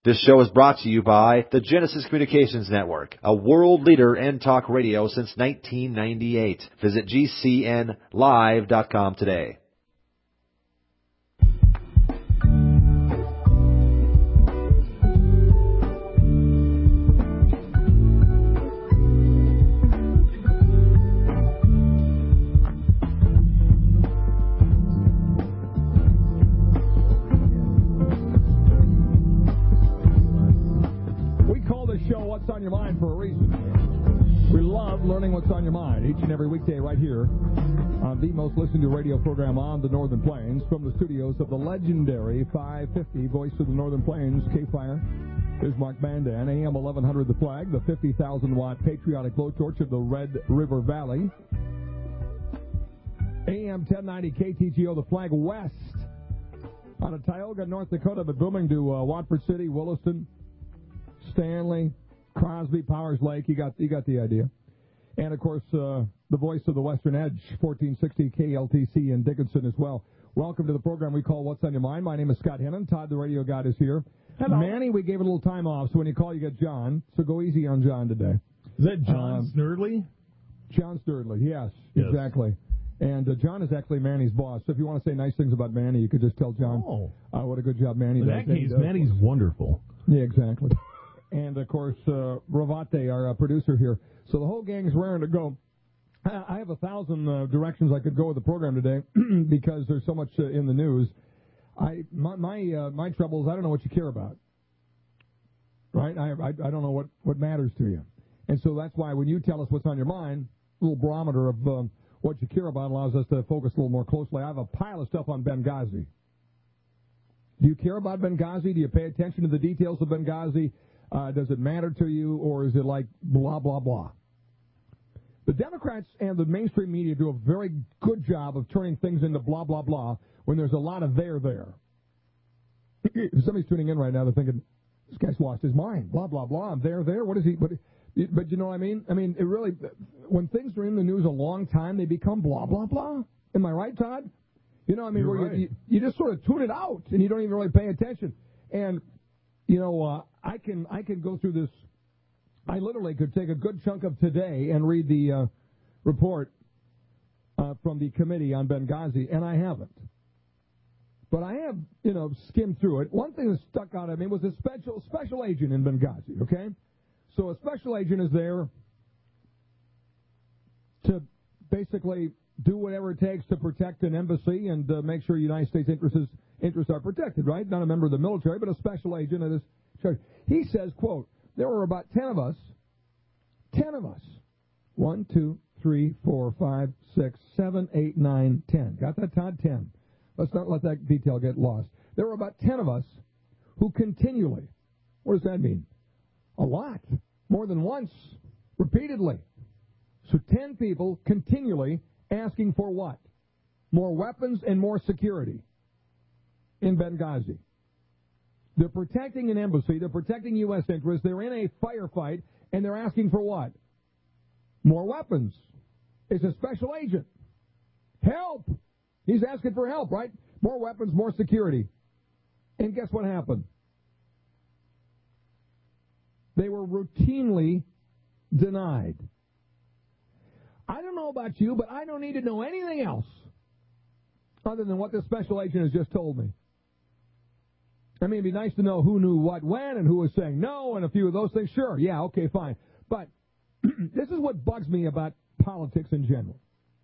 This show is brought to you by the Genesis Communications Network, a world leader in talk radio since 1998. Visit GCNlive.com today. What's on your mind for a reason. We love learning what's on your mind each and every weekday right here on the most listened to radio program on the Northern Plains from the studios of the legendary 550 Voice of the Northern Plains, K-Fire. Here's Mark Mandan, AM 1100 The Flag, the 50,000-watt patriotic blowtorch of the Red River Valley. AM 1090 KTGO The Flag West out of Tioga, North Dakota, but booming to Watford City, Williston, Stanley, Crosby, Powers Lake, you got the idea. And, of course, the voice of the Western Edge, 1460 KLTC in Dickinson as well. Welcome to the program we call What's on Your Mind. My name is Scott Hennon. Todd, the radio god, is here. Hello. Manny, we gave a little time off, so when you call, you get John. So go easy on John today. Is that John Snerdley? John Snerdley, yes, exactly. And John is actually Manny's boss. So if you want to say nice things about Manny, you could just tell John what a good job Manny does. In that case, Manny's wonderful. Yeah, exactly. And, of course, Ravate, our producer here. So the whole gang's raring to go. I have 1,000 directions I could go with the program today because there's so much in the news. My trouble is I don't know what you care about. Right? I don't know what matters to you. And so that's why when you tell us what's on your mind, a little barometer of what you care about allows us to focus a little more closely. I have a pile of stuff on Benghazi. Do you care about Benghazi? Do you pay attention to the details of Benghazi? Does it matter to you, or is it like blah, blah, blah? The Democrats and the mainstream media do a very good job of turning things into blah, blah, blah when there's a lot of there. If somebody's tuning in right now, they're thinking, this guy's lost his mind. Blah, blah, blah. I'm there. What is he? But you know what I mean? I mean, it really, when things are in the news a long time, they become blah, blah, blah. Am I right, Todd? You know what I mean? You're where right. you just sort of tune it out, and you don't even really pay attention. And you know, I can go through this. I literally could take a good chunk of today and read the report from the committee on Benghazi, and I haven't. But I have, skimmed through it. One thing that stuck out at me was a special agent in Benghazi, okay? So a special agent is there to basically do whatever it takes to protect an embassy and make sure United States interests are protected, right? Not a member of the military, but a special agent of this church. He says, quote, there were about 10 of us. 1, 2, 3, 4, 5, 6, 7, 8, 9, 10. Got that, Todd? 10. Let's not let that detail get lost. There were about 10 of us who continually, what does that mean? A lot. More than once. Repeatedly. So 10 people continually asking for what? More weapons and more security in Benghazi. They're protecting an embassy. They're protecting U.S. interests. They're in a firefight, and they're asking for what? More weapons. It's a special agent. Help! He's asking for help, right? More weapons, more security. And guess what happened? They were routinely denied. I don't know about you, but I don't need to know anything else other than what this special agent has just told me. I mean, it'd be nice to know who knew what when and who was saying no and a few of those things. Sure, yeah, okay, fine. But this is what bugs me about politics in general.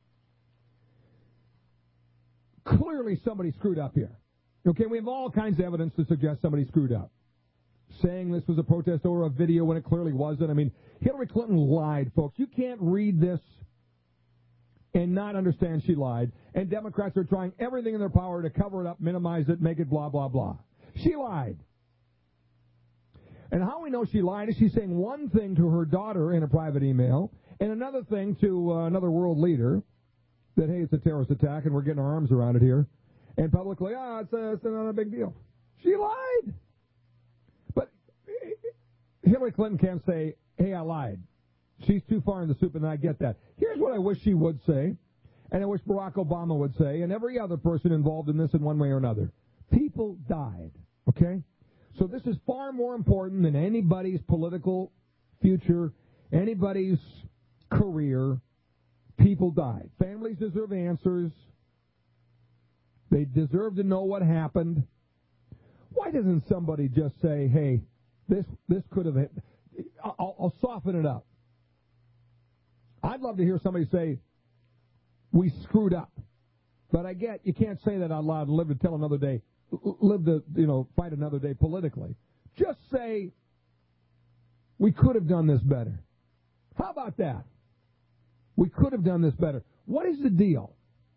Clearly somebody screwed up here. Okay, we have all kinds of evidence to suggest somebody screwed up. Saying this was a protest over a video when it clearly wasn't. I mean, Hillary Clinton lied, folks. You can't read this and not understand she lied. And Democrats are trying everything in their power to cover it up, minimize it, make it blah, blah, blah. She lied. And how we know she lied is she's saying one thing to her daughter in a private email and another thing to another world leader that, hey, it's a terrorist attack and we're getting our arms around it here. And publicly, it's not a big deal. She lied. But Hillary Clinton can't say, hey, I lied. She's too far in the soup, and I get that. Here's what I wish she would say, and I wish Barack Obama would say, and every other person involved in this in one way or another. People died, okay? So this is far more important than anybody's political future, anybody's career. People died. Families deserve answers. They deserve to know what happened. Why doesn't somebody just say, hey, this could have... I'll soften it up. I'd love to hear somebody say, we screwed up. But I get you can't say that out loud and live to tell another day, fight another day politically. Just say, we could have done this better. How about that? We could have done this better. What is the deal?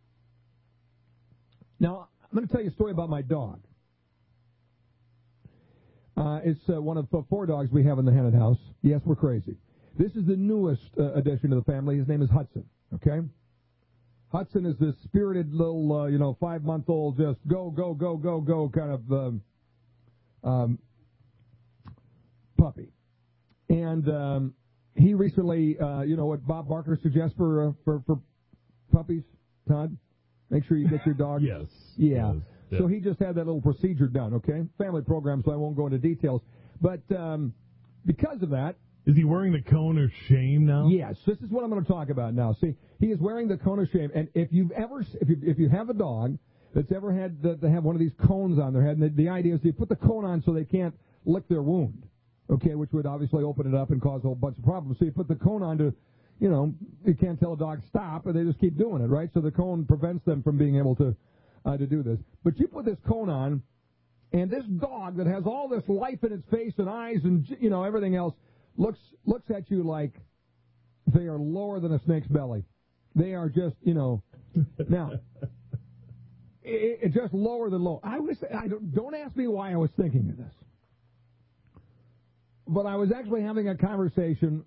Now, I'm going to tell you a story about my dog. It's one of 4 dogs we have in the Hennett house. Yes, we're crazy. This is the newest addition to the family. His name is Hudson, okay? Hudson is this spirited little, 5-month-old, just go, go, go, go, go kind of puppy. And he recently, what Bob Barker suggests for puppies, Todd? Make sure you get your dog. Yes. Yeah. Yes. So he just had that little procedure done, okay? Family program, so I won't go into details. But because of that... Is he wearing the cone of shame now? Yes, this is what I'm going to talk about now. See, he is wearing the cone of shame, and if you have a dog that's ever had to have one of these cones on their head, and the idea is you put the cone on so they can't lick their wound, okay, which would obviously open it up and cause a whole bunch of problems. So you put the cone on to, you can't tell a dog stop, and they just keep doing it, right? So the cone prevents them from being able to do this. But you put this cone on, and this dog that has all this life in its face and eyes and, everything else, looks at you like they are lower than a snake's belly. They are just, now, it's just lower than low. Don't ask me why I was thinking of this. But I was actually having a conversation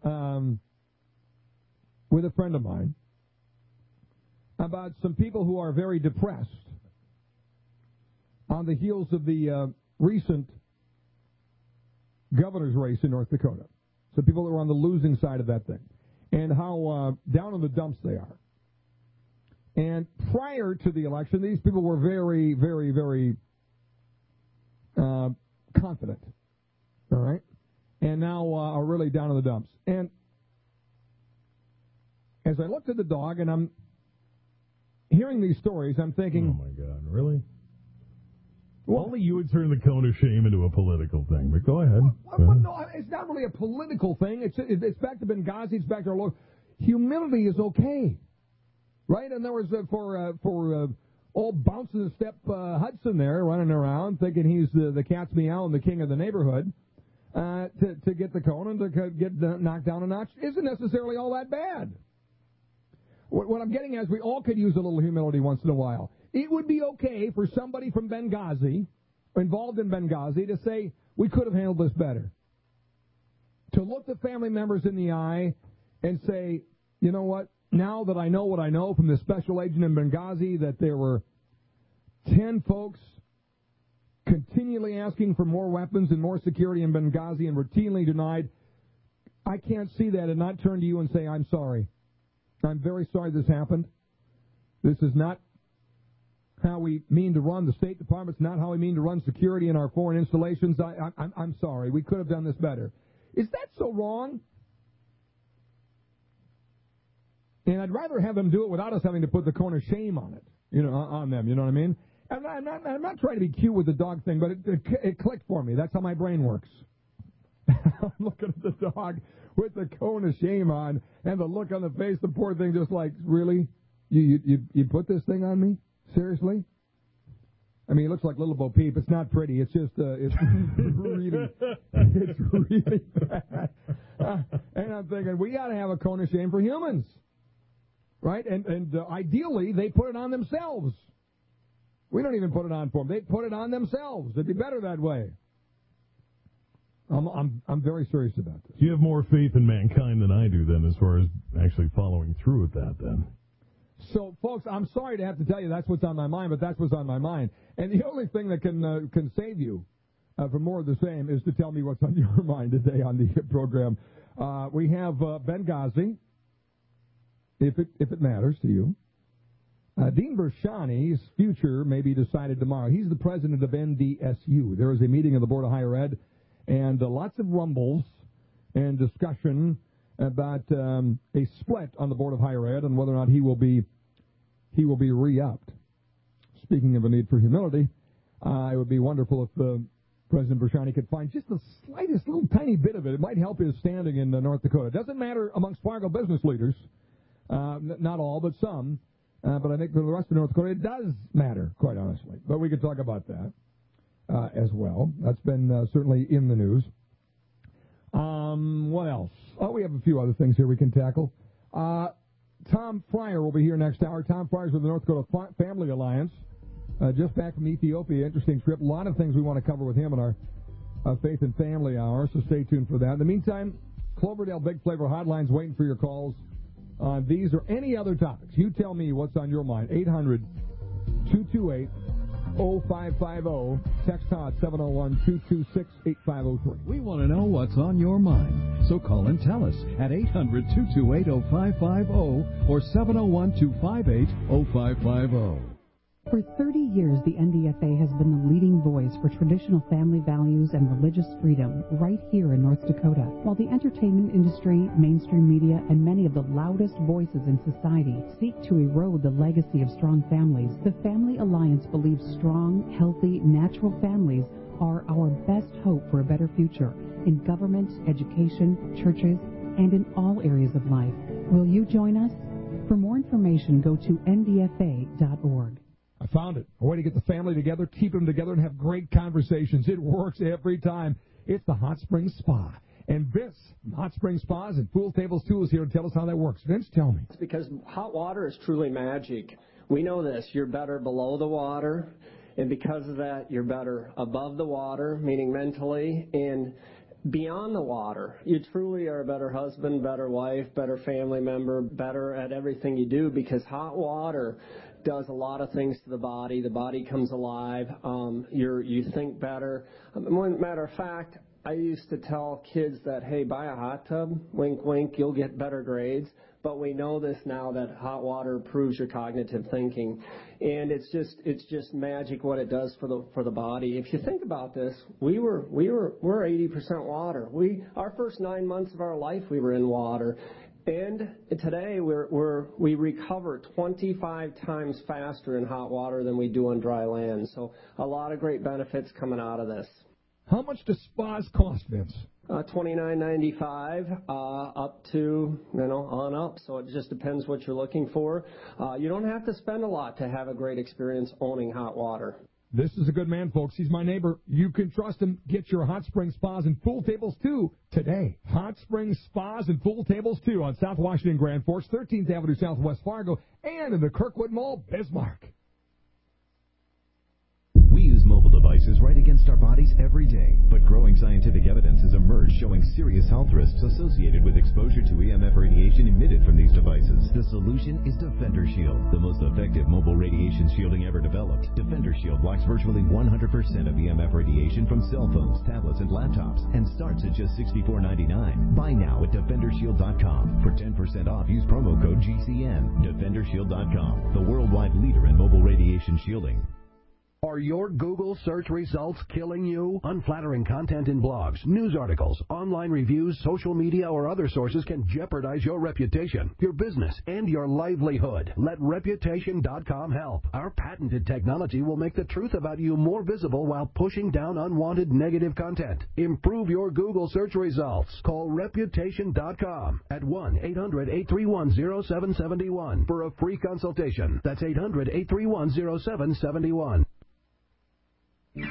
with a friend of mine about some people who are very depressed on the heels of the recent governor's race in North Dakota. So people that were on the losing side of that thing. And how down in the dumps they are. And prior to the election, these people were very, very, very confident. All right? And now are really down in the dumps. And as I looked at the dog and I'm hearing these stories, I'm thinking... Oh, my God, really? Well, only you would turn the cone of shame into a political thing, but go ahead. Well, no, it's not really a political thing. It's back to Benghazi. It's back to our Lord. Humility is okay, right? And there was for old bouncing the step Hudson there running around thinking he's the cat's meow and the king of the neighborhood to get the cone and to get knocked down a notch isn't necessarily all that bad. What I'm getting at is we all could use a little humility once in a while. It would be okay for somebody from Benghazi, involved in Benghazi, to say, we could have handled this better. To look the family members in the eye and say, you know what, now that I know what I know from the special agent in Benghazi, that there were 10 folks continually asking for more weapons and more security in Benghazi and routinely denied, I can't see that and not turn to you and say, I'm sorry. I'm very sorry this happened. This is not how we mean to run the State Department. It's not how we mean to run security in our foreign installations. I'm sorry. We could have done this better. Is that so wrong? And I'd rather have them do it without us having to put the cone of shame on it, on them. You know what I mean? I'm not trying to be cute with the dog thing, but it clicked for me. That's how my brain works. I'm looking at the dog with the cone of shame on, and the look on the face, the poor thing just like, really? You put this thing on me? Seriously? I mean, it looks like Little Bo Peep. It's not pretty. It's just, it's really bad. And I'm thinking, we got to have a cone of shame for humans. Right? And ideally, they put it on themselves. We don't even put it on for them. They put it on themselves. It'd be better that way. I'm very serious about this. You have more faith in mankind than I do, then, as far as actually following through with that, then. So, folks, I'm sorry to have to tell you that's what's on my mind, but that's what's on my mind. And the only thing that can save you from more of the same is to tell me what's on your mind today on the program. We have Benghazi, if it matters to you. Dean Bershani's future may be decided tomorrow. He's the president of NDSU. There is a meeting of the Board of Higher Ed, and lots of rumbles and discussion about a split on the Board of Higher Ed and whether or not he will be re-upped. Speaking of a need for humility, it would be wonderful if President Bershani could find just the slightest little tiny bit of it. It might help his standing in North Dakota. It doesn't matter amongst Fargo business leaders, not all, but some. But I think for the rest of North Dakota, it does matter, quite honestly. But we could talk about that as well. That's been certainly in the news. What else? Oh, we have a few other things here we can tackle. Tom Fryer will be here next hour. Tom Fryer's with the North Dakota Family Alliance. Just back from Ethiopia. Interesting trip. A lot of things we want to cover with him in our Faith and Family Hour, so stay tuned for that. In the meantime, Cloverdale Big Flavor Hotline's waiting for your calls on these or any other topics. You tell me what's on your mind. 800-228-0550. Text Todd 701-226-8503. We want to know what's on your mind. So call and tell us at 800-228-0550 or 701-258-0550. For 30 years, the NDFA has been the leading voice for traditional family values and religious freedom right here in North Dakota. While the entertainment industry, mainstream media, and many of the loudest voices in society seek to erode the legacy of strong families, the Family Alliance believes strong, healthy, natural families are our best hope for a better future in government, education, churches, and in all areas of life. Will you join us? For more information, go to ndfa.org. I found it. A way to get the family together, keep them together, and have great conversations. It works every time. It's the Hot Springs Spa. And Vince, Hot Springs Spas and Pool Tables 2 is here to tell us how that works. Vince, tell me. It's because hot water is truly magic. We know this. You're better below the water, and because of that, you're better above the water, meaning mentally, and beyond the water. You truly are a better husband, better wife, better family member, better at everything you do, because hot water does a lot of things to the body. The body comes alive. You think better. Matter of fact, I used to tell kids that, hey, buy a hot tub, wink, wink, you'll get better grades. But we know this now that hot water improves your cognitive thinking, and it's just magic what it does for the body. If you think about this, we're 80% water. Our first 9 months of our life we were in water. And today we recover 25 times faster in hot water than we do on dry land. So a lot of great benefits coming out of this. How much does spas cost, Vince? $29.95 up to, on up. So it just depends what you're looking for. You don't have to spend a lot to have a great experience owning hot water. This is a good man, folks. He's my neighbor. You can trust him. Get your Hot Springs Spas and Pool Tables 2 today. Hot Springs Spas and Pool Tables 2 on South Washington Grand Forks, 13th Avenue Southwest Fargo, and in the Kirkwood Mall, Bismarck. We use mobile devices right against our bodies every day, but growing scientific evidence has emerged showing serious health risks associated with exposure to EMF radiation emitted from these devices. The solution is Defender Shield, the most effective mobile radiation shielding ever developed. Defender Shield blocks virtually 100% of EMF radiation from cell phones, tablets, and laptops, and starts at just $64.99. Buy now at DefenderShield.com. For 10% off, use promo code GCN. DefenderShield.com, the worldwide leader in mobile radiation shielding. Are your Google search results killing you? Unflattering content in blogs, news articles, online reviews, social media, or other sources can jeopardize your reputation, your business, and your livelihood. Let Reputation.com help. Our patented technology will make the truth about you more visible while pushing down unwanted negative content. Improve your Google search results. Call Reputation.com at 1-800-831-0771 for a free consultation. That's 800-831-0771. Hi,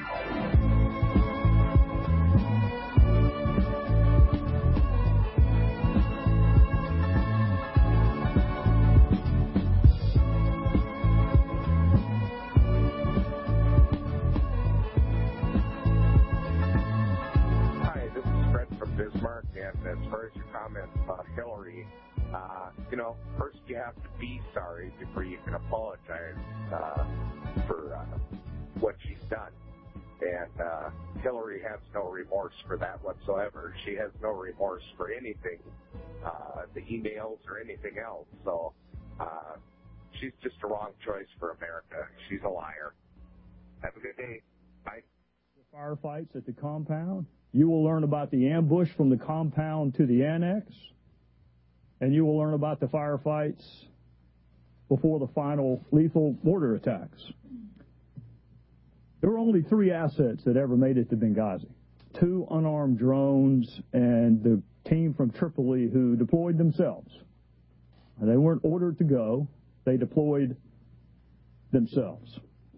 this is Fred from Bismarck, and as far as your comments about Hillary, first you have to be sorry before you can apologize for what she's done. And Hillary has no remorse for that whatsoever. She has no remorse for anything, the emails or anything else. So she's just a wrong choice for America. She's a liar. Have a good day. Bye. The firefights at the compound. You will learn about the ambush from the compound to the annex, and you will learn about the firefights before the final lethal mortar attacks. There were only 3 assets that ever made it to Benghazi. 2 unarmed drones and the team from Tripoli who deployed themselves. They weren't ordered to go. They deployed themselves.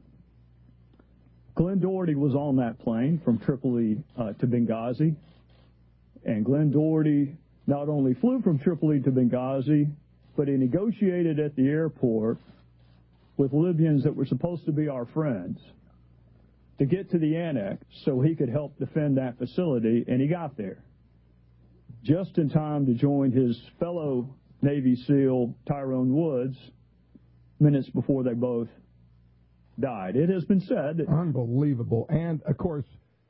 Glenn Doherty was on that plane from Tripoli to Benghazi. And Glenn Doherty not only flew from Tripoli to Benghazi, but he negotiated at the airport with Libyans that were supposed to be our friends to get to the annex so he could help defend that facility, and he got there just in time to join his fellow Navy SEAL Tyrone Woods minutes before they both died. It has been said that unbelievable, and of course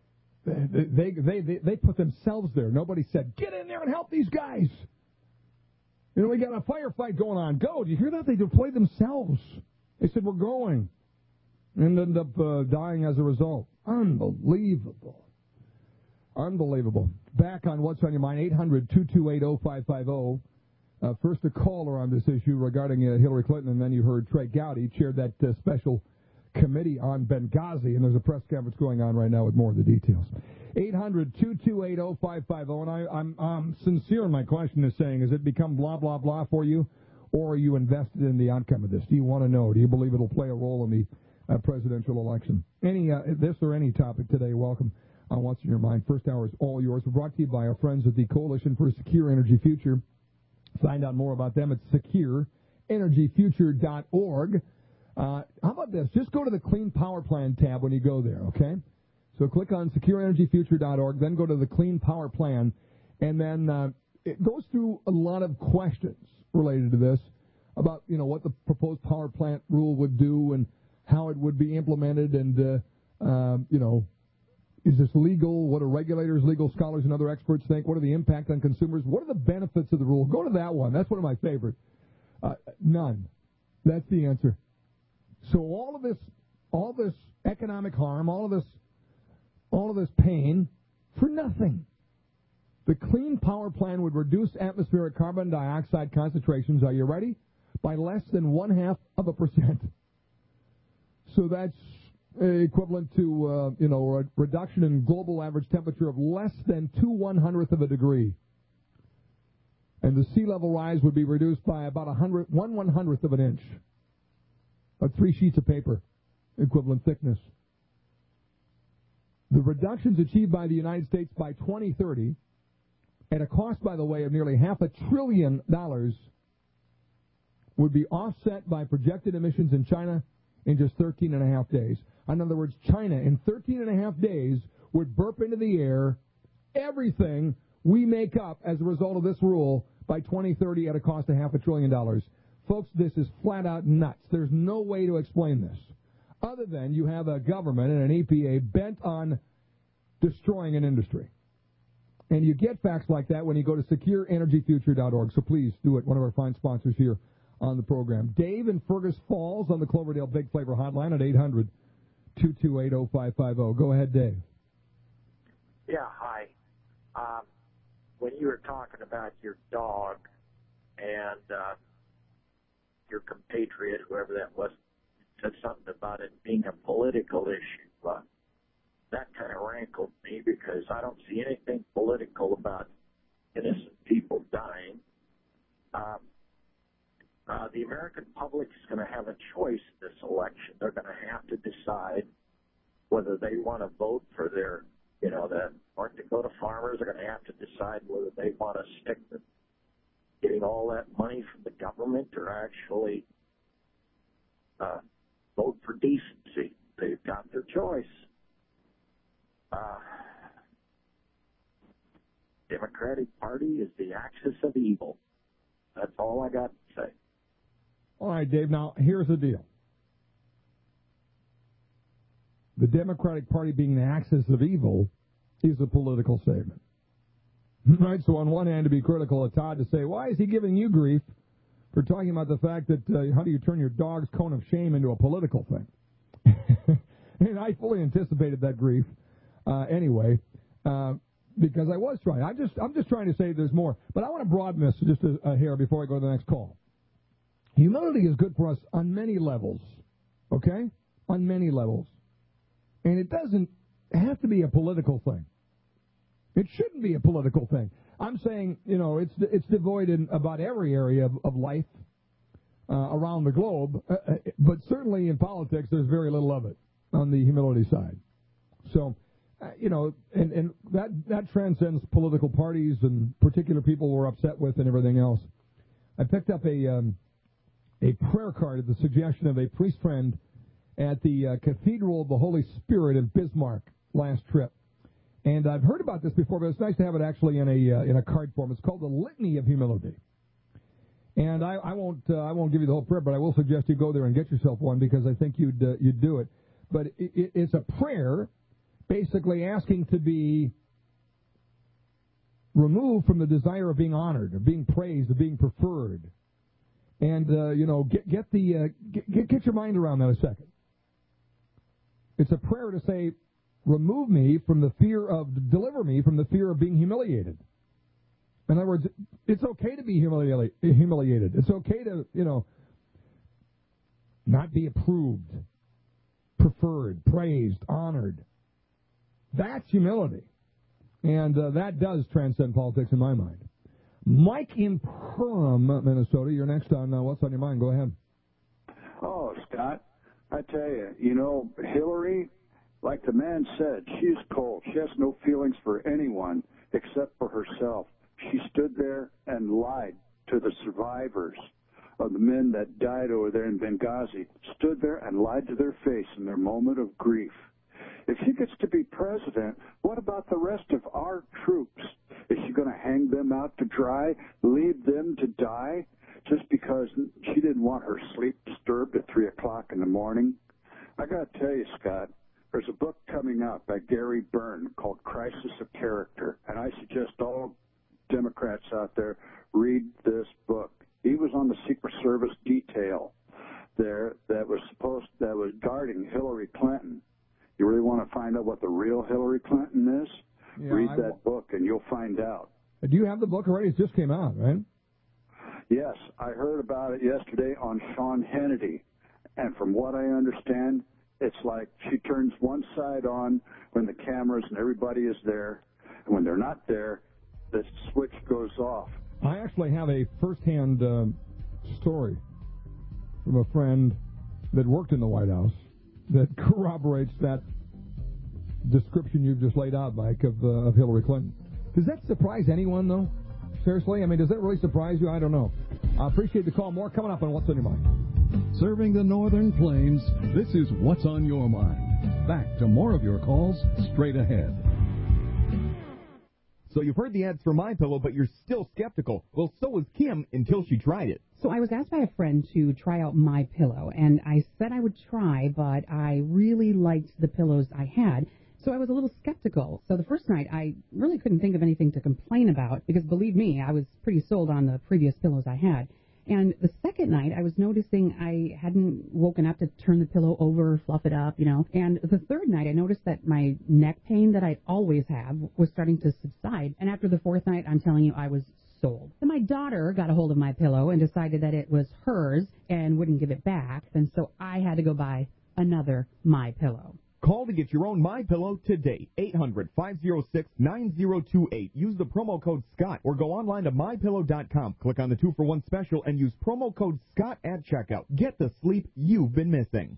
they put themselves there. Nobody said, get in there and help these guys. You know, we got a firefight going on. Go. Do you hear that? They deployed themselves. They said, we're going. And ended up dying as a result. Unbelievable. Unbelievable. Back on What's on Your Mind, 800-228-0550. First a caller on this issue regarding Hillary Clinton, and then you heard Trey Gowdy chaired that special committee on Benghazi, and there's a press conference going on right now with more of the details. 800-228-0550, and I'm sincere in my question is saying, has it become blah, blah, blah for you, or are you invested in the outcome of this? Do you want to know? Do you believe it'll play a role in the presidential election? This or any topic today, welcome on What's in Your Mind. First hour is all yours. We're brought to you by our friends at the Coalition for a Secure Energy Future. Find out more about them at secureenergyfuture.org. How about this? Just go to the Clean Power Plan tab when you go there, okay? So click on secureenergyfuture.org, then go to the Clean Power Plan, and then it goes through a lot of questions related to this about, you know, what the proposed power plant rule would do and how it would be implemented, and, you know, is this legal? What do regulators, legal scholars, and other experts think? What are the impact on consumers? What are the benefits of the rule? Go to that one. That's one of my favorites. None. That's the answer. So all of this economic harm, all of this pain for nothing. The Clean Power Plan would reduce atmospheric carbon dioxide concentrations, are you ready? By less than 0.5%. So that's equivalent to, a reduction in global average temperature of less than 2/100th of a degree. And the sea level rise would be reduced by about 1/100th of an inch. 3 sheets of paper, equivalent thickness. The reductions achieved by the United States by 2030, at a cost, by the way, of nearly $500 billion, would be offset by projected emissions in China in just 13.5 days. In other words, China in 13.5 days would burp into the air everything we make up as a result of this rule by 2030 at a cost of $500 billion. Folks, this is flat out nuts. There's no way to explain this other than you have a government and an EPA bent on destroying an industry. And you get facts like that when you go to secureenergyfuture.org. So please do it. One of our fine sponsors here on the program. Dave in Fergus Falls on the Cloverdale Big Flavor Hotline at 800-228-0550. Go ahead, Dave. Yeah, hi. When you were talking about your dog and your compatriot, whoever that was, said something about it being a political issue. That kind of rankled me because I don't see anything political about innocent people dying. The American public is going to have a choice in this election. They're going to have to decide whether they want to vote for their, the North Dakota farmers are going to have to decide whether they want to stick with getting all that money from the government or actually vote for decency. They've got their choice. Democratic Party is the axis of evil. That's all I got to say. All right, Dave, now here's the deal. The Democratic Party being the axis of evil is a political statement. Right? So on one hand, to be critical of Todd, to say, why is he giving you grief for talking about the fact that how do you turn your dog's cone of shame into a political thing. And I fully anticipated that grief anyway, because I was trying. I'm just trying to say there's more. But I want to broaden this just a hair before I go to the next call. Humility is good for us on many levels, okay? On many levels. And it doesn't have to be a political thing. It shouldn't be a political thing. I'm saying, it's devoid in about every area of life around the globe, but certainly in politics there's very little of it on the humility side. So, and that transcends political parties and particular people we're upset with and everything else. I picked up a prayer card at the suggestion of a priest friend at the Cathedral of the Holy Spirit in Bismarck last trip. And I've heard about this before, but it's nice to have it actually in a card form. It's called the Litany of Humility. And I won't give you the whole prayer, but I will suggest you go there and get yourself one because I think you'd do it. But it's a prayer basically asking to be removed from the desire of being honored, of being praised, of being preferred. And get your mind around that a second. It's a prayer to say, deliver me from the fear of being humiliated. In other words, it's okay to be humiliated. It's okay to, not be approved, preferred, praised, honored. That's humility. And that does transcend politics in my mind. Mike in Perham, Minnesota, you're next on What's on Your Mind. Go ahead. Oh, Scott, I tell you, Hillary, like the man said, she's cold. She has no feelings for anyone except for herself. She stood there and lied to the survivors of the men that died over there in Benghazi, stood there and lied to their face in their moment of grief. If she gets to be president, what about the rest of our troops? Is she going to hang them out to dry, leave them to die, just because she didn't want her sleep disturbed at 3 o'clock in the morning? I got to tell you, Scott, there's a book coming out by Gary Byrne called Crisis of Character, and I suggest all Democrats out there read this book. He was on the Secret Service detail there that was guarding Hillary Clinton. You really want to find out what the real Hillary Clinton is? Yeah, read that book and you'll find out. Do you have the book already? It just came out, right? Yes, I heard about it yesterday on Sean Hannity, and from what I understand, it's like she turns one side on when the cameras and everybody is there, and when they're not there, the switch goes off. I actually have a first-hand story from a friend that worked in the White House that corroborates that description you've just laid out, Mike, of Hillary Clinton. Does that surprise anyone, though? Seriously? I mean, does that really surprise you? I don't know. I appreciate the call. More coming up on What's on Your Mind. Serving the Northern Plains, this is What's on Your Mind. Back to more of your calls straight ahead. So you've heard the ads for MyPillow, but you're still skeptical. Well, so was Kim until she tried it. So I was asked by a friend to try out MyPillow, and I said I would try, but I really liked the pillows I had. So I was a little skeptical. So the first night, I really couldn't think of anything to complain about because, believe me, I was pretty sold on the previous pillows I had. And the second night, I was noticing I hadn't woken up to turn the pillow over, fluff it up, And the third night, I noticed that my neck pain that I'd always have was starting to subside. And after the fourth night, I'm telling you, I was sold. Then my daughter got a hold of my pillow and decided that it was hers and wouldn't give it back. And so I had to go buy another MyPillow. Call to get your own MyPillow today. 800-506-9028. Use the promo code SCOTT or go online to MyPillow.com. Click on the 2-for-1 special and use promo code SCOTT at checkout. Get the sleep you've been missing.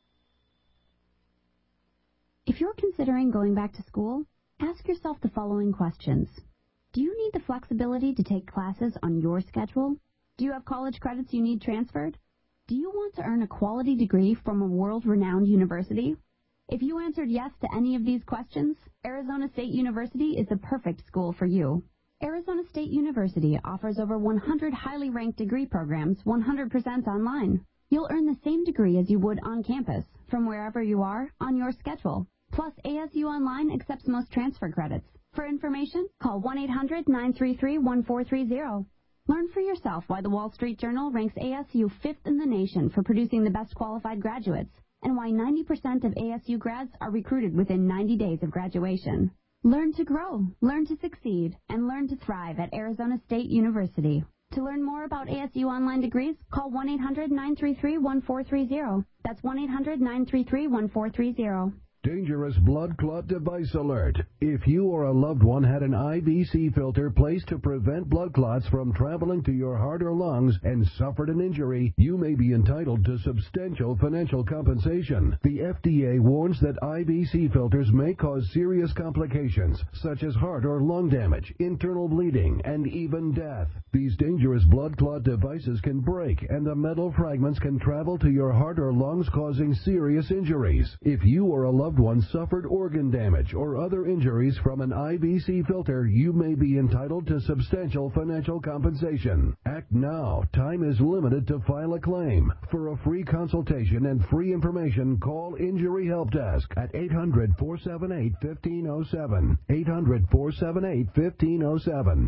If you're considering going back to school, ask yourself the following questions. Do you need the flexibility to take classes on your schedule? Do you have college credits you need transferred? Do you want to earn a quality degree from a world-renowned university? If you answered yes to any of these questions, Arizona State University is the perfect school for you. Arizona State University offers over 100 highly ranked degree programs 100% online. You'll earn the same degree as you would on campus, from wherever you are, on your schedule. Plus, ASU Online accepts most transfer credits. For information, call 1-800-933-1430. Learn for yourself why the Wall Street Journal ranks ASU 5th in the nation for producing the best qualified graduates, and why 90% of ASU grads are recruited within 90 days of graduation. Learn to grow, learn to succeed, and learn to thrive at Arizona State University. To learn more about ASU online degrees, call 1-800-933-1430. That's 1-800-933-1430. Dangerous blood clot device alert. If you or a loved one had an IVC filter placed to prevent blood clots from traveling to your heart or lungs and suffered an injury, you may be entitled to substantial financial compensation. The FDA warns that IVC filters may cause serious complications, such as heart or lung damage, internal bleeding, and even death. These dangerous blood clot devices can break, and the metal fragments can travel to your heart or lungs, causing serious injuries. If you or a loved one suffered organ damage or other injuries from an IVC filter, you may be entitled to substantial financial compensation. Act now. Time is limited to file a claim. For a free consultation and free information, call Injury Help Desk at 800-478-1507. 800-478-1507.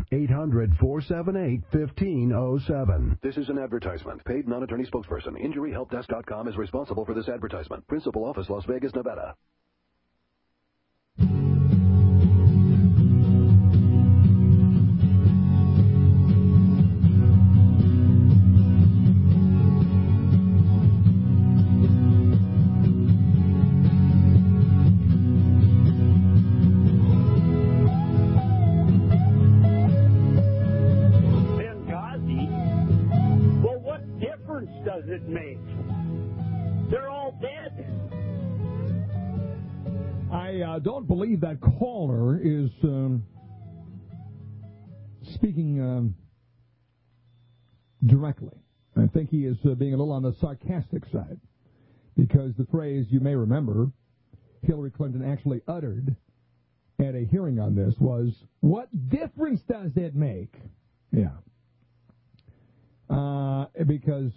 800-478-1507. This is an advertisement. Paid non-attorney spokesperson. InjuryHelpDesk.com is responsible for this advertisement. Principal office, Las Vegas, Nevada. Does it make? They're all dead. I don't believe that caller is speaking directly. I think he is being a little on the sarcastic side, because the phrase, you may remember, Hillary Clinton actually uttered at a hearing on this was, "What difference does it make?" Yeah. Because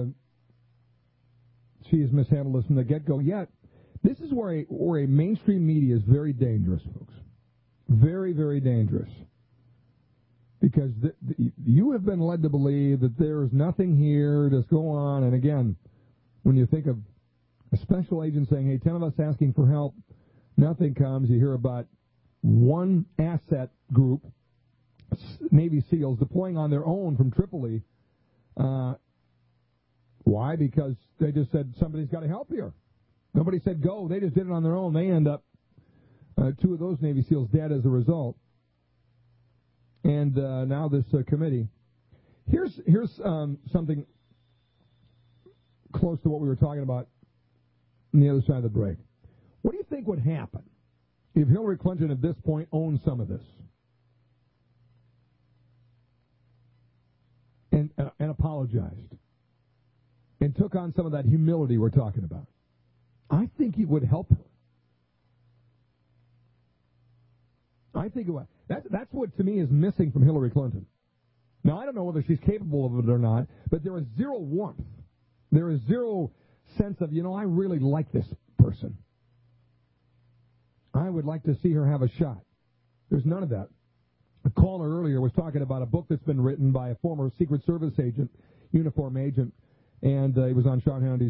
she has mishandled this from the get-go. Yet, this is where a mainstream media is very dangerous, folks. Very, very dangerous. Because you have been led to believe that there is nothing here, just go on. And again, when you think of a special agent saying, hey, 10 of us asking for help, nothing comes. You hear about one asset group, Navy SEALs, deploying on their own from Tripoli. Why? Because they just said, somebody's got to help here. Nobody said go. They just did it on their own. They end up, 2 of those Navy SEALs dead as a result. And now this committee. Here's something close to what we were talking about on the other side of the break. What do you think would happen if Hillary Clinton at this point owned some of this? And apologized. And took on some of that humility we're talking about. I think it would help her. I think it would. That's what, to me, is missing from Hillary Clinton. Now, I don't know whether she's capable of it or not, but there is zero warmth. There is zero sense of, I really like this person. I would like to see her have a shot. There's none of that. A caller earlier was talking about a book that's been written by a former Secret Service agent, uniform agent, and he was on Sean Hannity's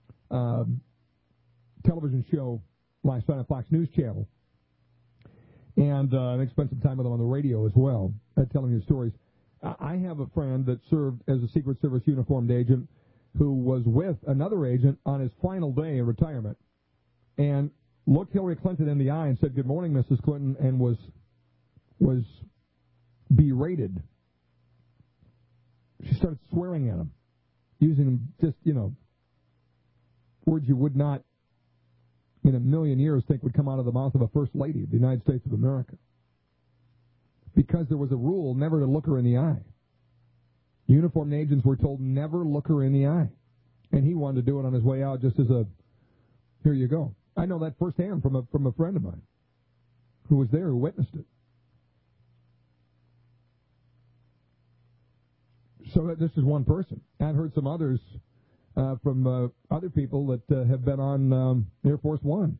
television show last night on Fox News Channel. And I spent some time with him on the radio as well, telling his stories. I have a friend that served as a Secret Service uniformed agent who was with another agent on his final day in retirement and looked Hillary Clinton in the eye and said, "Good morning, Mrs. Clinton," and was berated. She started swearing at him, using just, words you would not in a million years think would come out of the mouth of a First Lady of the United States of America. Because there was a rule never to look her in the eye. Uniformed agents were told never look her in the eye. And he wanted to do it on his way out just as a, here you go. I know that firsthand from a friend of mine who was there, who witnessed it. So this is one person. I've heard some others from other people that have been on Air Force One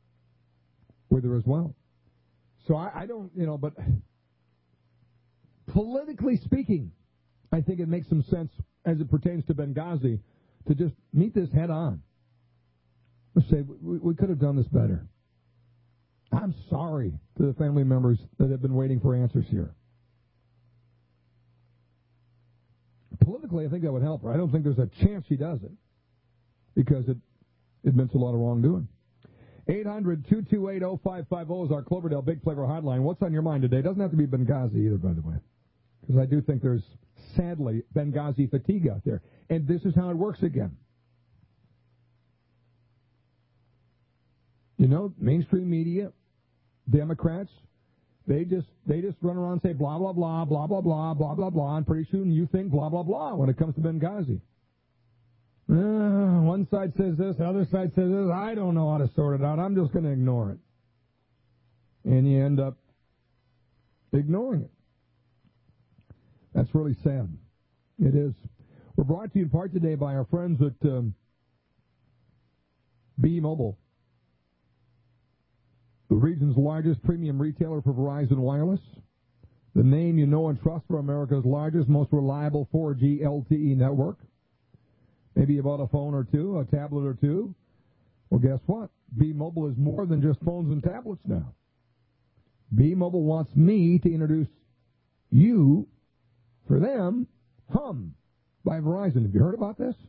with her as well. So I don't, but politically speaking, I think it makes some sense as it pertains to Benghazi to just meet this head on. Let's say we could have done this better. I'm sorry to the family members that have been waiting for answers here. Politically, I think that would help her. I don't think there's a chance she does it because it admits a lot of wrongdoing. 800-228-0550 is our Cloverdale Big Flavor hotline. What's on your mind today? It doesn't have to be Benghazi either, by the way, because I do think there's, sadly, Benghazi fatigue out there. And this is how it works again. You know, mainstream media, Democrats, they just run around and say blah, blah, blah, blah, blah, blah, blah, blah, blah, and pretty soon you think blah, blah, blah when it comes to Benghazi. One side says this, the other side says this. I don't know how to sort it out. I'm just going to ignore it. And you end up ignoring it. That's really sad. It is. We're brought to you in part today by our friends at B-Mobile, the region's largest premium retailer for Verizon Wireless, the name you know and trust for America's largest, most reliable 4G LTE network. Maybe you bought a phone or two, a tablet or two. Well, guess what? B-Mobile is more than just phones and tablets now. B-Mobile wants me to introduce you, for them, Hum by Verizon. Have you heard about this?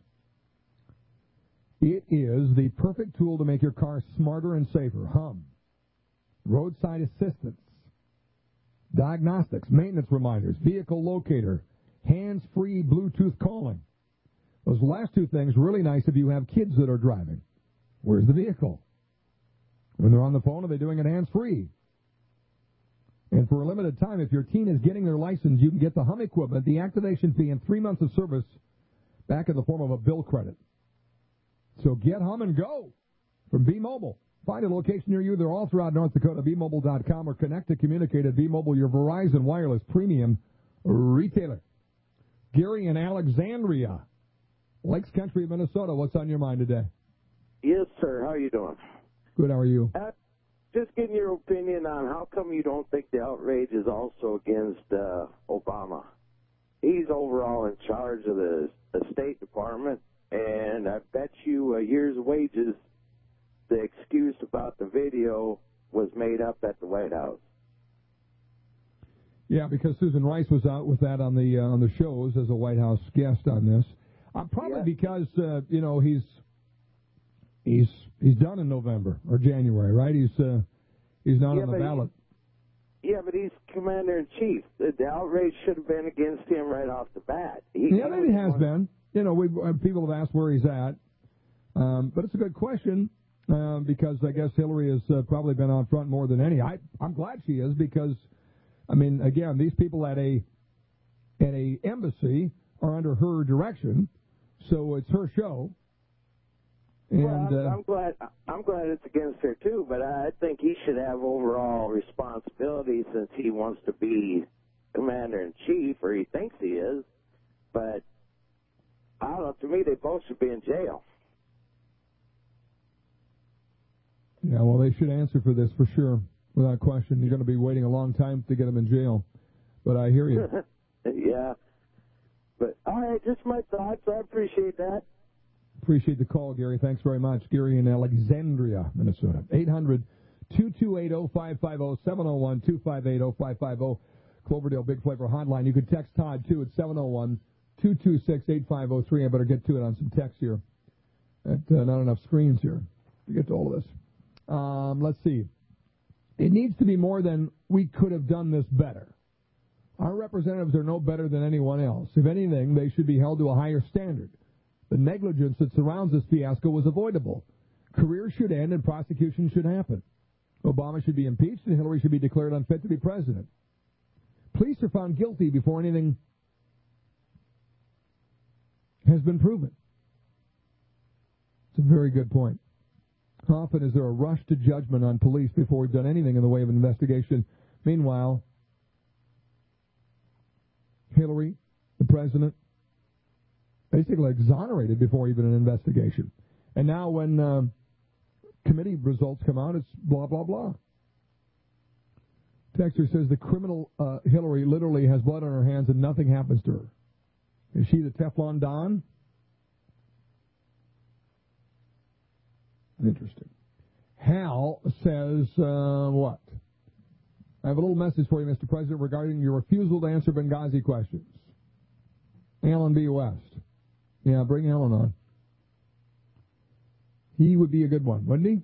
It is the perfect tool to make your car smarter and safer. Hum. Roadside assistance, diagnostics, maintenance reminders, vehicle locator, hands-free Bluetooth calling. Those last two things really nice if you have kids that are driving. Where's the vehicle? When they're on the phone, are they doing it hands-free? And for a limited time, if your teen is getting their license, you can get the Hum equipment, the activation fee, and 3 months of service back in the form of a bill credit. So get Hum and go from B-Mobile. Find a location near you. They're all throughout North Dakota, bmobile.com, or connect to communicate at B-Mobile, your Verizon Wireless premium retailer. Gary in Alexandria, Lakes Country, Minnesota. What's on your mind today? Yes, sir. How are you doing? Good. How are you? Just getting your opinion on how come you don't think the outrage is also against Obama. He's overall in charge of the State Department, and I bet you a year's wages, the excuse about the video was made up at the White House. Yeah, because Susan Rice was out with that on the shows as a White House guest on this. Probably because he's done in November or January, right? He's not on the ballot. But he's commander-in-chief. The outrage should have been against him right off the bat. Maybe it has been. People have asked where he's at. But it's a good question because I guess Hillary has probably been out front more than any. I'm glad she is because, again, these people at a embassy are under her direction, so it's her show. And, I'm glad it's against her too, but I think he should have overall responsibility since he wants to be commander-in-chief, or he thinks he is. But I don't know. To me, they both should be in jail. Yeah, well, they should answer for this for sure, without question. You're going to be waiting a long time to get them in jail. But I hear you. Yeah. But all right, just my thoughts. I appreciate that. Appreciate the call, Gary. Thanks very much. Gary in Alexandria, Minnesota. 800-228-0550, 701-258-0550, Cloverdale Big Flavor Hotline. You can text Todd, too, at 701-226-8503. I better get to it on some text here. Not enough screens here to get to all of this. Let's see. It needs to be more than we could have done this better. Our representatives are no better than anyone else. If anything, they should be held to a higher standard. The negligence that surrounds this fiasco was avoidable. Careers should end and prosecution should happen. Obama should be impeached and Hillary should be declared unfit to be president. Police are found guilty before anything has been proven. It's a very good point. How often is there a rush to judgment on police before we've done anything in the way of an investigation? Meanwhile, Hillary, the president, basically exonerated before even an investigation. And now when committee results come out, it's blah, blah, blah. Texter says the criminal Hillary literally has blood on her hands and nothing happens to her. Is she the Teflon Don? Interesting. Hal says, what? I have a little message for you, Mr. President, regarding your refusal to answer Benghazi questions. Alan B. West. Yeah, bring Alan on. He would be a good one, wouldn't he?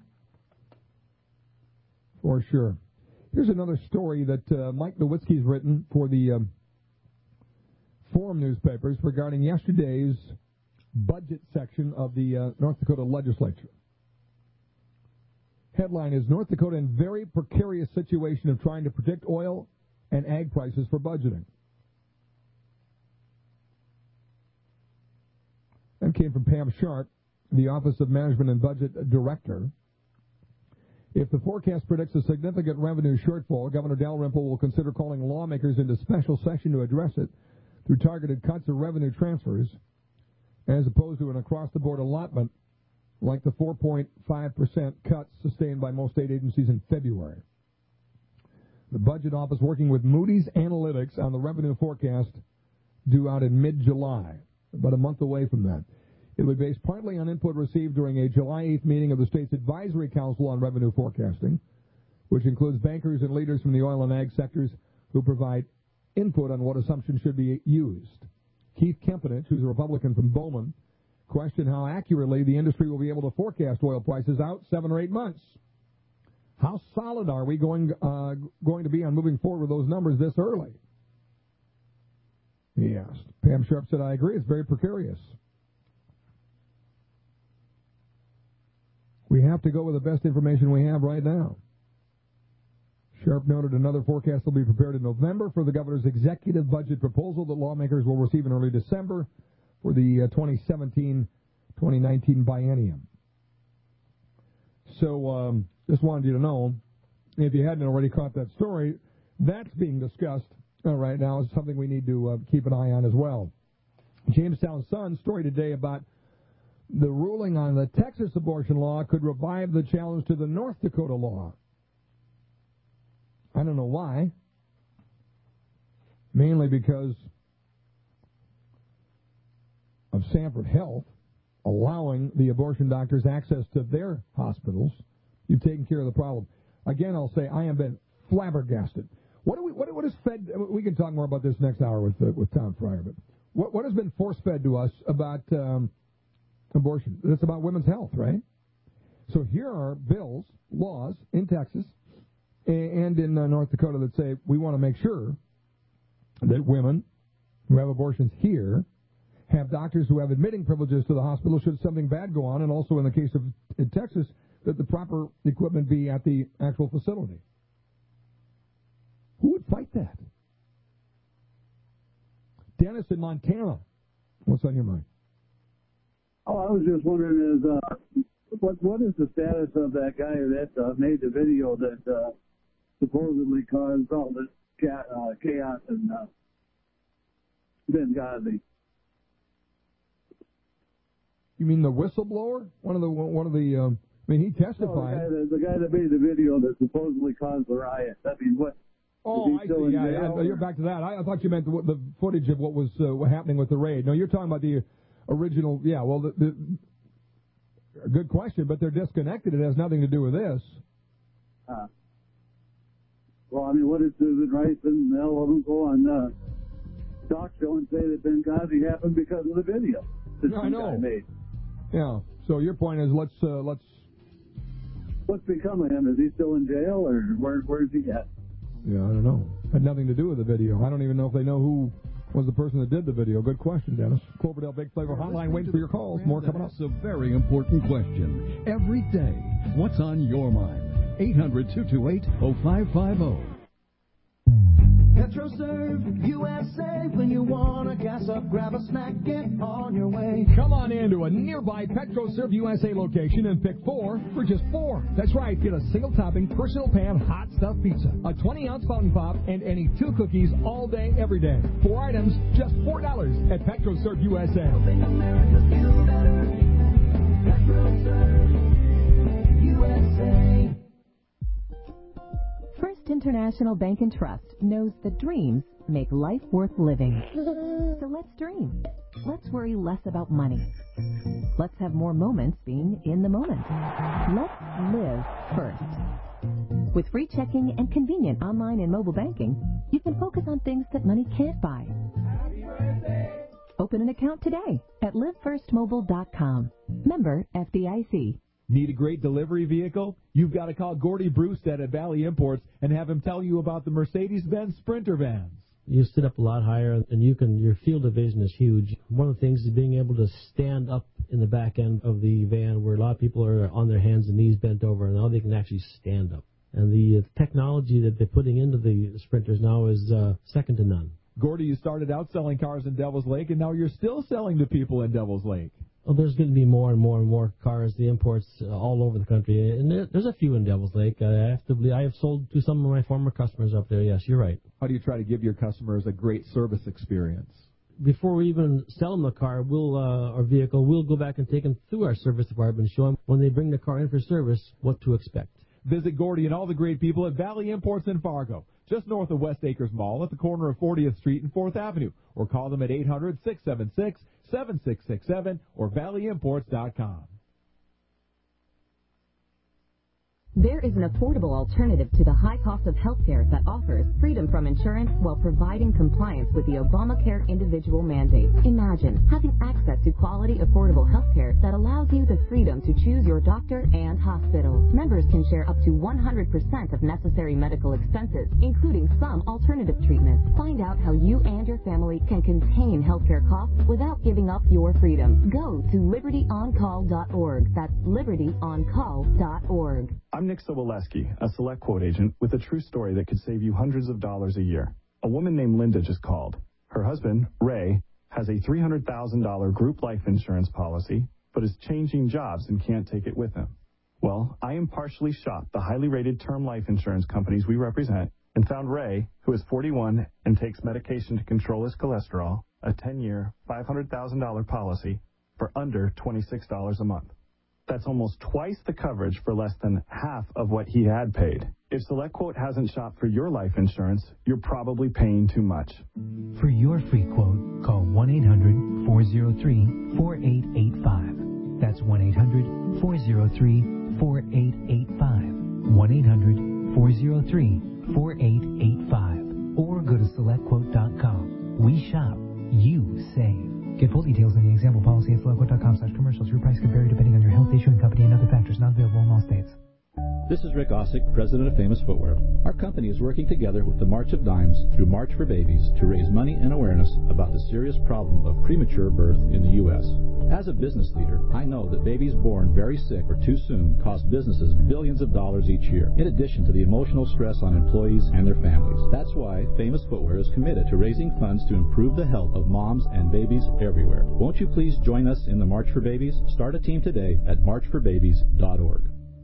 For sure. Here's another story that Mike Nowitzki's written for the Forum newspapers regarding yesterday's budget section of the North Dakota legislature. Headline is North Dakota in very precarious situation of trying to predict oil and ag prices for budgeting. That came from Pam Sharp, the Office of Management and Budget Director. If the forecast predicts a significant revenue shortfall, Governor Dalrymple will consider calling lawmakers into special session to address it through targeted cuts or revenue transfers, as opposed to an across-the-board allotment like the 4.5% cuts sustained by most state agencies in February. The Budget Office working with Moody's Analytics on the revenue forecast due out in mid-July, about a month away from that. It will be based partly on input received during a July 8th meeting of the state's Advisory Council on Revenue Forecasting, which includes bankers and leaders from the oil and ag sectors who provide input on what assumptions should be used. Keith Kempenich, who's a Republican from Bowman, questioned how accurately the industry will be able to forecast oil prices out 7 or 8 months. How solid are we going to be on moving forward with those numbers this early? He asked. Pam Sharp said, I agree, it's very precarious. We have to go with the best information we have right now. Sharp noted another forecast will be prepared in November for the governor's executive budget proposal that lawmakers will receive in early December for the 2017-2019 biennium. So just wanted you to know, if you hadn't already caught that story, that's being discussed right now. It's something we need to keep an eye on as well. Jamestown Sun story today about the ruling on the Texas abortion law could revive the challenge to the North Dakota law. I don't know why. Mainly because of Sanford Health allowing the abortion doctors access to their hospitals. You've taken care of the problem. Again, I'll say I have been flabbergasted. What is fed? We can talk more about this next hour with Tom Fryer. But what has been force-fed to us about abortion? It's about women's health, right? So here are bills, laws in Texas and in North Dakota that say we want to make sure that women who have abortions here have doctors who have admitting privileges to the hospital should something bad go on, and also in the case of in Texas, that the proper equipment be at the actual facility. Who would fight that? Dennis in Montana, what's on your mind? Oh, I was just wondering what is the status of that guy that made the video that supposedly caused all this chaos in Benghazi? You mean the whistleblower? One of the. I mean, he testified. No, the guy that made the video that supposedly caused the riot. I mean, what? Oh, I see. Yeah, you're back to that. I thought you meant the footage of what was happening with the raid. No, you're talking about the original. Yeah, well, the good question, but they're disconnected. It has nothing to do with this. Well, I mean, what is Susan Rice and all of them go on talk show and say that Benghazi happened because of the video that I know. Guy made? Yeah. So your point is, let's. What's become of him? Is he still in jail, or where's he at? Yeah, I don't know. Had nothing to do with the video. I don't even know if they know who was the person that did the video. Good question, Dennis. Cloverdale Big Flavor Hotline waiting for your calls. More coming up. That's a very important question. Every day, what's on your mind? 800-228-0550. PetroServe USA, when you want to gas up, grab a snack, get on your way. Come on in to a nearby PetroServe USA location and pick 4 for just $4. That's right, get a single topping, personal pan, hot stuffed pizza, a 20-ounce fountain pop, and any 2 cookies all day, every day. 4 items, just $4 at PetroServe USA. Helping America feel better. PetroServe USA. First International Bank and Trust knows that dreams make life worth living. So let's dream. Let's worry less about money. Let's have more moments being in the moment. Let's live first. With free checking and convenient online and mobile banking, you can focus on things that money can't buy. Open an account today at livefirstmobile.com. Member FDIC. Need a great delivery vehicle? You've got to call Gordy Brewstead at Valley Imports and have him tell you about the Mercedes-Benz Sprinter vans. You sit up a lot higher, and your field of vision is huge. One of the things is being able to stand up in the back end of the van, where a lot of people are on their hands and knees bent over, and now they can actually stand up. And the technology that they're putting into the Sprinters now is second to none. Gordy, you started out selling cars in Devil's Lake, and now you're still selling to people in Devil's Lake. Well, there's going to be more and more and more cars, the imports all over the country, and there's a few in Devil's Lake. I have sold to some of my former customers up there. Yes, you're right. How do you try to give your customers a great service experience? Before we even sell them the car, our vehicle, we'll go back and take them through our service department and show them when they bring the car in for service what to expect. Visit Gordy and all the great people at Valley Imports in Fargo, just north of West Acres Mall at the corner of 40th Street and 4th Avenue, or call them at 800-676-7667 or valleyimports.com. There is an affordable alternative to the high cost of health care that offers freedom from insurance while providing compliance with the Obamacare individual mandate. Imagine having access to quality, affordable health care that allows you the freedom to choose your doctor and hospital. Members can share up to 100% of necessary medical expenses, including some alternative treatments. Find out how you and your family can contain health care costs without giving up your freedom. Go to libertyoncall.org. That's libertyoncall.org. I'm Nick Soboleski, a Select Quote agent with a true story that could save you hundreds of dollars a year. A woman named Linda just called. Her husband, Ray, has a $300,000 group life insurance policy, but is changing jobs and can't take it with him. Well, I impartially shopped the highly rated term life insurance companies we represent and found Ray, who is 41 and takes medication to control his cholesterol, a 10-year, $500,000 policy for under $26 a month. That's almost twice the coverage for less than half of what he had paid. If SelectQuote hasn't shopped for your life insurance, you're probably paying too much. For your free quote, call 1-800-403-4885. That's 1-800-403-4885. 1-800-403-4885. Or go to SelectQuote.com. We shop. You save. Get full details in the example policy at SelectQuote.com/commercials. Your price could vary depending on your health, issuing company, and other factors. Not available in all states. This is Rick Ossick, president of Famous Footwear. Our company is working together with the March of Dimes through March for Babies to raise money and awareness about the serious problem of premature birth in the U.S. As a business leader, I know that babies born very sick or too soon cost businesses billions of dollars each year, in addition to the emotional stress on employees and their families. That's why Famous Footwear is committed to raising funds to improve the health of moms and babies everywhere. Won't you please join us in the March for Babies? Start a team today at marchforbabies.org.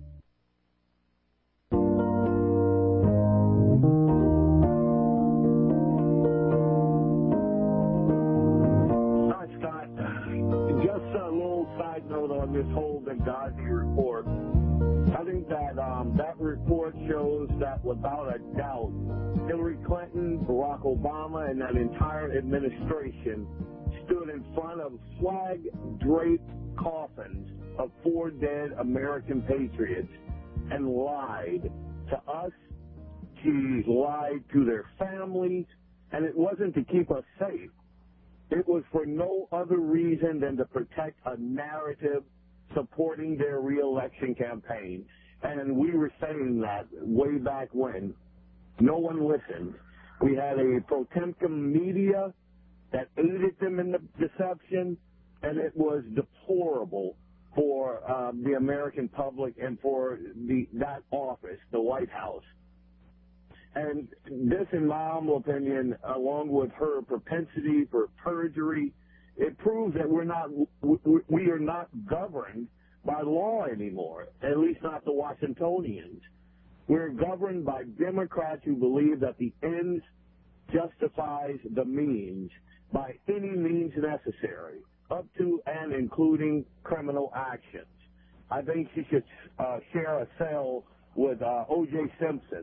On this whole Benghazi report, I think that that report shows that without a doubt, Hillary Clinton, Barack Obama, and that entire administration stood in front of flag-draped coffins of 4 dead American patriots and lied to us. She lied to their families, and it wasn't to keep us safe. It was for no other reason than to protect a narrative supporting their reelection campaign. And we were saying that way back when. No one listened. We had a Potemkin media that aided them in the deception, and it was deplorable for the American public and for that office, the White House. And this, in my humble opinion, along with her propensity for perjury, it proves that we are not governed by law anymore, at least not the Washingtonians. We're governed by Democrats who believe that the ends justifies the means by any means necessary, up to and including criminal actions. I think she should share a cell with O.J. Simpson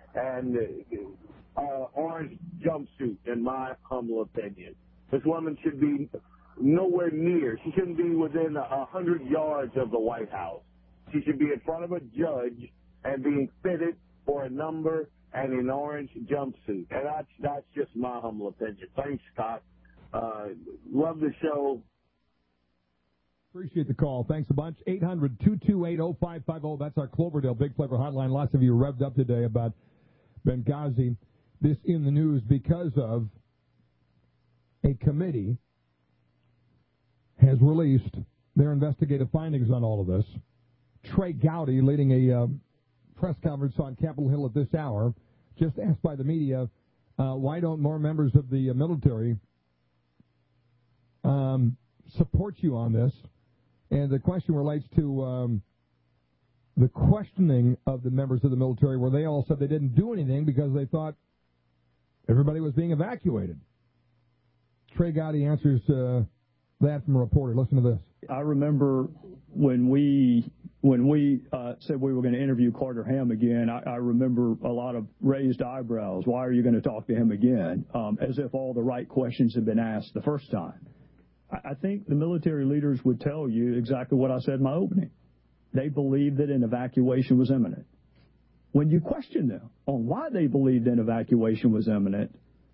and orange jumpsuit, in my humble opinion. This woman should be nowhere near. She shouldn't be within 100 yards of the White House. She should be in front of a judge and being fitted for a number and an orange jumpsuit. And that's just my humble opinion. Thanks, Scott. Love the show. Appreciate the call. Thanks a bunch. 800-228-0550. That's our Cloverdale Big Flavor Hotline. Lots of you revved up today about Benghazi. This in the news because of a committee has released their investigative findings on all of this. Trey Gowdy, leading a press conference on Capitol Hill at this hour, just asked by the media, why don't more members of the military support you on this? And the question relates to the questioning of the members of the military, where they all said they didn't do anything because they thought everybody was being evacuated. Trey Gowdy answers that from a reporter. Listen to this. I remember when we said we were going to interview Carter Ham again, I remember a lot of raised eyebrows. Why are you going to talk to him again? As if all the right questions had been asked the first time. I think the military leaders would tell you exactly what I said in my opening. They believed that an evacuation was imminent. When you question them on why they believed an evacuation was imminent,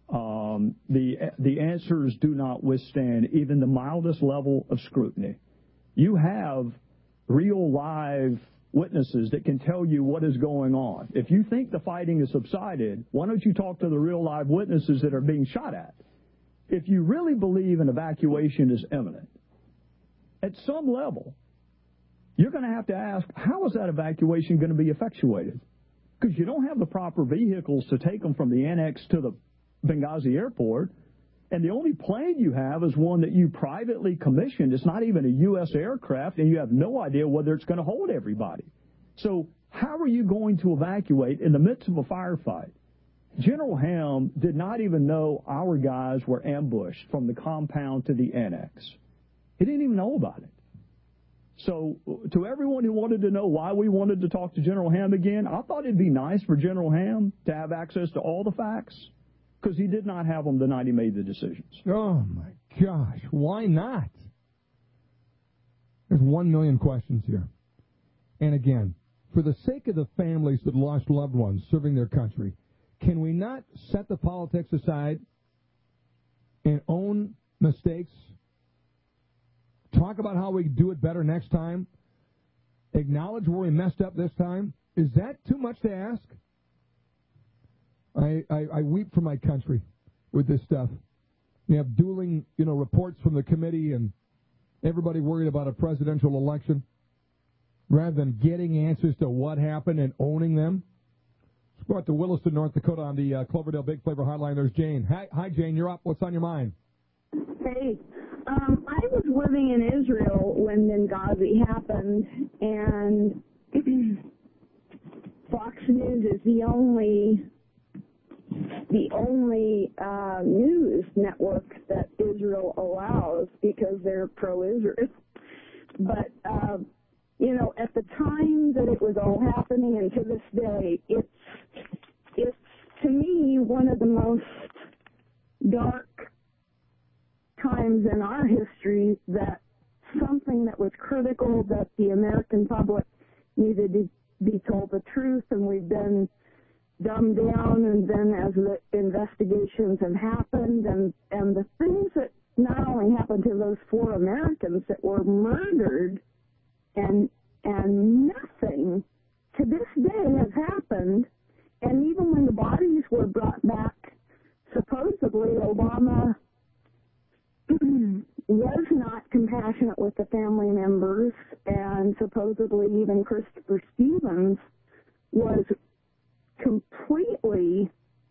the answers do not withstand even the mildest level of scrutiny. You have real live witnesses that can tell you what is going on. If you think the fighting has subsided, why don't you talk to the real live witnesses that are being shot at? If you really believe an evacuation is imminent, at some level, you're going to have to ask, how is that evacuation going to be effectuated? Because you don't have the proper vehicles to take them from the annex to the Benghazi airport, and the only plane you have is one that you privately commissioned. It's not even a U.S. aircraft, and you have no idea whether it's going to hold everybody. So how are you going to evacuate in the midst of a firefight? General Ham did not even know our guys were ambushed from the compound to the annex. He didn't even know about it. So to everyone who wanted to know why we wanted to talk to General Ham again, I thought it'd be nice for General Ham to have access to all the facts, because he did not have them the night he made the decisions. Oh, my gosh. Why not? There's 1 million questions here. And again, for the sake of the families that lost loved ones serving their country, can we not set the politics aside and own mistakes? Talk about how we do it better next time? Acknowledge where we messed up this time? Is that too much to ask? I weep for my country with this stuff. You have dueling, reports from the committee and everybody worried about a presidential election rather than getting answers to what happened and owning them. Let's go out to Williston, North Dakota on the Cloverdale Big Flavor Hotline. There's Jane. Hi, Jane. You're up. What's on your mind? Hey, I was living in Israel when Benghazi happened, and Fox News is the only news network that Israel allows because they're pro-Israel. But, at the time that it was all happening and to this day, it's to me one of the most dark times in our history that something that was critical, that the American public needed to be told the truth, and we've been dumbed down, and then as the investigations have happened, and the things that not only happened to those 4 Americans that were murdered, and nothing to this day has happened, and even when the bodies were brought back, supposedly Obama was not compassionate with the family members, and supposedly even Christopher Stevens was completely,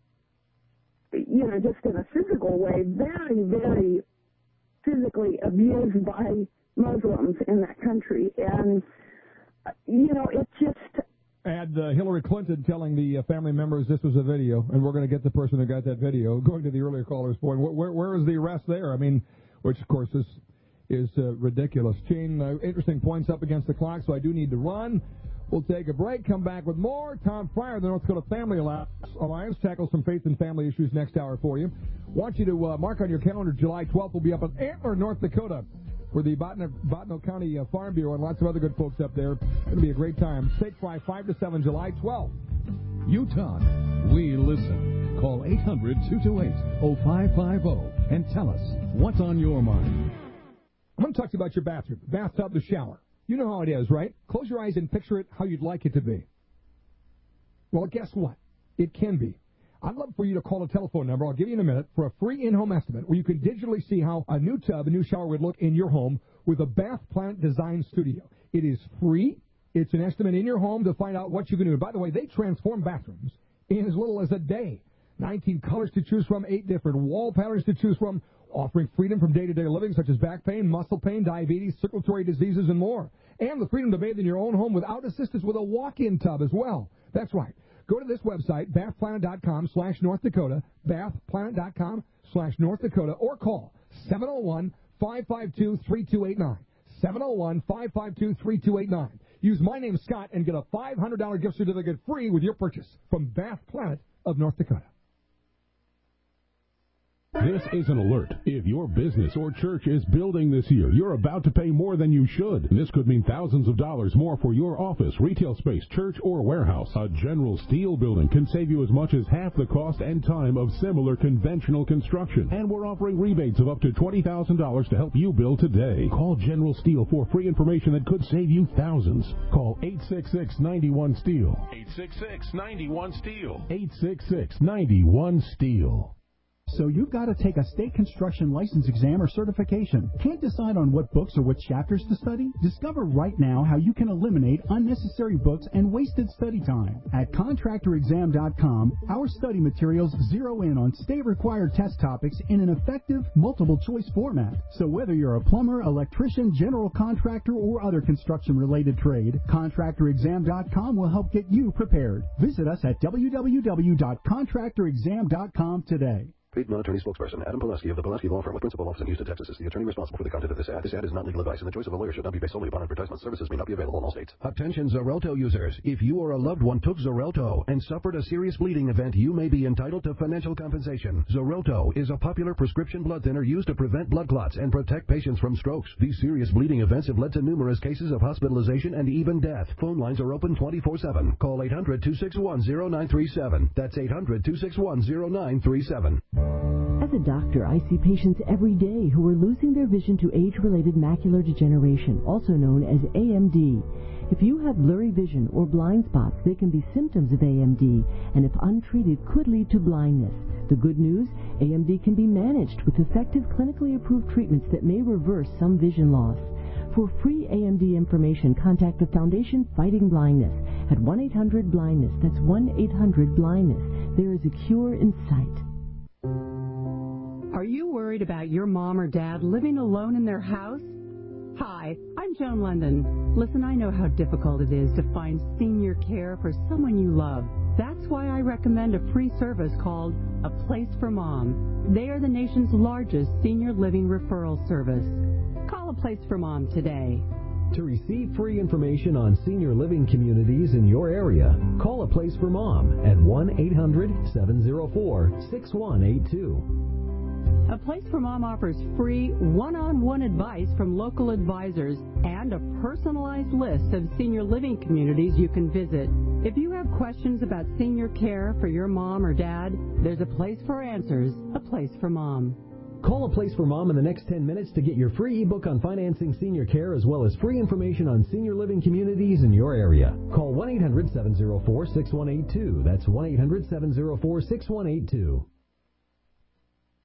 just in a physical way, very, very physically abused by Muslims in that country. And, it's just... Had Hillary Clinton telling the family members this was a video, and we're going to get the person who got that video. Going to the earlier caller's point, where is the arrest there? I mean, which, of course, is ridiculous. Jane, interesting points up against the clock, so I do need to run. We'll take a break, come back with more. Tom Fryer, the North Dakota Family Alliance, tackles some faith and family issues next hour for you. Want you to mark on your calendar, July 12th, we'll be up in Antler, North Dakota, for the Bottineau County Farm Bureau and lots of other good folks up there. It'll be a great time. Steak Fry, 5 to 7, July 12th. You talk, we listen. Call 800-228-0550 and tell us what's on your mind. I'm going to talk to you about your bathroom, bathtub, the shower. You know how it is, right? Close your eyes and picture it how you'd like it to be. Well, guess what? It can be. I'd love for you to call the telephone number. I'll give you in a minute for a free in-home estimate where you can digitally see how a new tub, a new shower would look in your home with a Bath Planet Design Studio. It is free. It's an estimate in your home to find out what you can do. By the way, they transform bathrooms in as little as a day. 19 colors to choose from, 8 different wall patterns to choose from, offering freedom from day-to-day living such as back pain, muscle pain, diabetes, circulatory diseases, and more. And the freedom to bathe in your own home without assistance with a walk-in tub as well. That's right. Go to this website, bathplanet.com/North Dakota, bathplanet.com/North Dakota, or call 701-552-3289. 701-552-3289. Use my name, Scott, and get a $500 gift certificate free with your purchase from Bath Planet of North Dakota. This is an alert. If your business or church is building this year, you're about to pay more than you should. This could mean thousands of dollars more for your office, retail space, church, or warehouse. A General Steel building can save you as much as half the cost and time of similar conventional construction. And we're offering rebates of up to $20,000 to help you build today. Call General Steel for free information that could save you thousands. Call 866-91-STEEL. 866-91-STEEL. 866-91-STEEL. So you've got to take a state construction license exam or certification. Can't decide on what books or what chapters to study? Discover right now how you can eliminate unnecessary books and wasted study time. At contractorexam.com, our study materials zero in on state-required test topics in an effective, multiple-choice format. So whether you're a plumber, electrician, general contractor, or other construction-related trade, contractorexam.com will help get you prepared. Visit us at www.contractorexam.com today. Paid non-attorney spokesperson Adam Pileski of the Pileski Law Firm with principal office in Houston, Texas is the attorney responsible for the content of this ad. This ad is not legal advice, and the choice of a lawyer should not be based solely upon advertisement. Services may not be available in all states. Attention Xarelto users. If you or a loved one took Xarelto and suffered a serious bleeding event, you may be entitled to financial compensation. Xarelto is a popular prescription blood thinner used to prevent blood clots and protect patients from strokes. These serious bleeding events have led to numerous cases of hospitalization and even death. Phone lines are open 24/7. Call 800-261-0937. That's 800-261-0937. As a doctor, I see patients every day who are losing their vision to age-related macular degeneration, also known as AMD. If you have blurry vision or blind spots, they can be symptoms of AMD, and if untreated, could lead to blindness. The good news, AMD can be managed with effective clinically approved treatments that may reverse some vision loss. For free AMD information, contact the Foundation Fighting Blindness at 1-800-BLINDNESS. That's 1-800-BLINDNESS. There is a cure in sight. Are you worried about your mom or dad living alone in their house? Hi, I'm Joan London. Listen, I know how difficult it is to find senior care for someone you love. That's why I recommend a free service called A Place for Mom. They are the nation's largest senior living referral service. Call A Place for Mom today. To receive free information on senior living communities in your area, call A Place for Mom at 1-800-704-6182. A Place for Mom offers free one-on-one advice from local advisors and a personalized list of senior living communities you can visit. If you have questions about senior care for your mom or dad, there's a place for answers, A Place for Mom. Call A Place for Mom in the next 10 minutes to get your free ebook on financing senior care as well as free information on senior living communities in your area. Call 1-800-704-6182. That's 1-800-704-6182.